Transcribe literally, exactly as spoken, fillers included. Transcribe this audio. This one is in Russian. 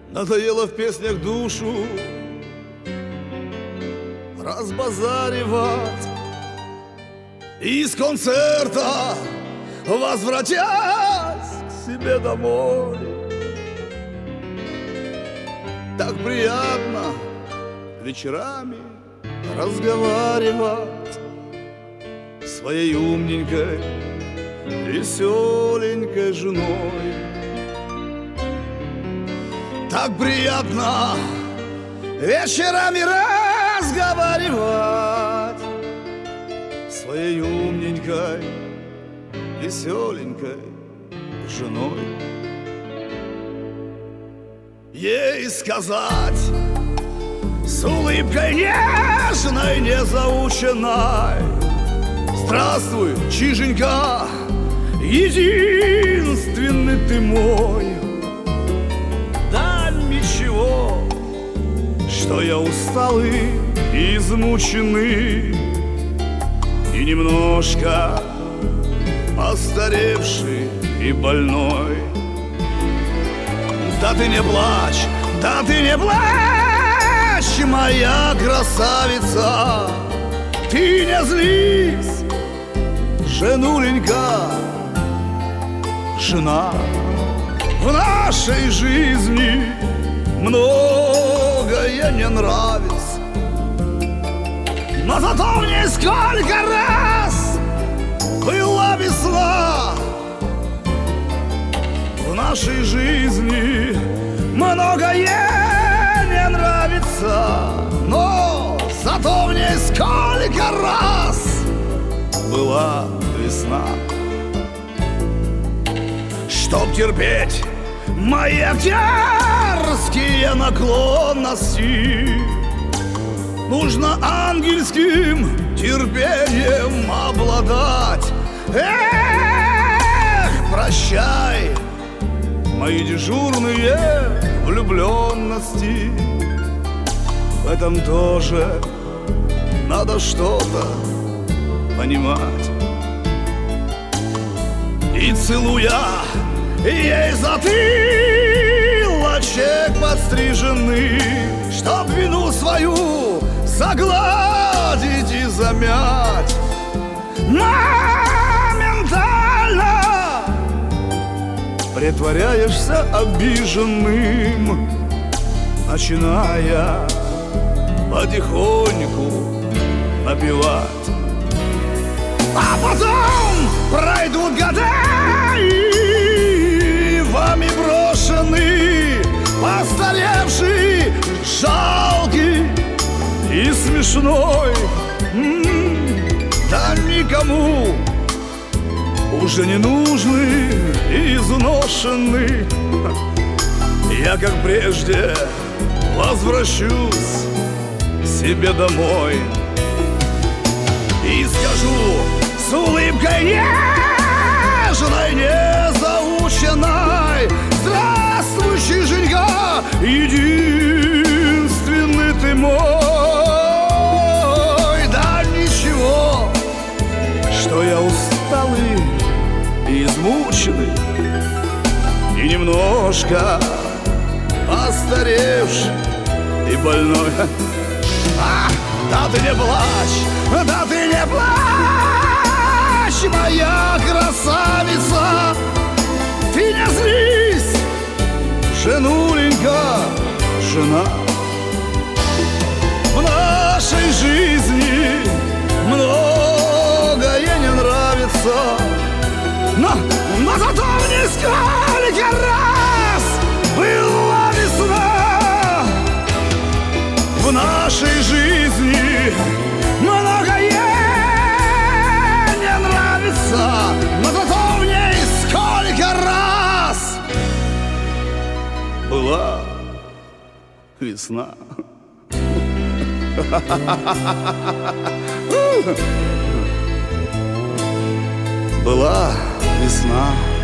Надоело в песнях душу разбазаривать, и с концерта, возвратясь к себе домой, так приятно вечерами разговаривать своей умненькой, веселенькой женой. Так приятно вечерами разговаривать своей умненькой, веселенькой женой. Ей сказать с улыбкой нежной, незаученной: здравствуй, чиженька, единственный ты мой. Да ничего, что я усталый, измученный и немножко постаревший и больной. Да ты не плачь, да ты не плачь, моя красавица, ты не злись, женуленька, жена. В нашей жизни многое не нравится, но зато мне сколько раз была весна. В нашей жизни многое не нравится, но зато мне сколько раз была весна. Чтоб терпеть мои актерские наклонности, нужно ангельским терпением обладать. Эх, прощай, мои дежурные влюбленности, в этом тоже надо что-то понимать. И целуя ей затылочек подстриженный, чтоб вину свою загладить и замять, моментально притворяешься обиженным, начиная потихоньку напевать. А потом пройдут года, и вами брошенный, постаревший, жалкий и смешной. М-м, да никому уже не нужный и изношенный. Я, как прежде, возвращусь к себе домой и скажу с улыбкой нежной, незаученной: здравствуй, чиженька, единственный ты мой. Да ничего, что я усталый и измученный и немножко постаревший и больной. А, да ты не плачь, да ты не плачь, моя красавица, ты не злись, женуленька, жена. В нашей жизни многое не нравится, но, но зато мне сколько раз была весна. В нашей жизни многое не нравится, но зато в ней сколько раз была весна. Была весна.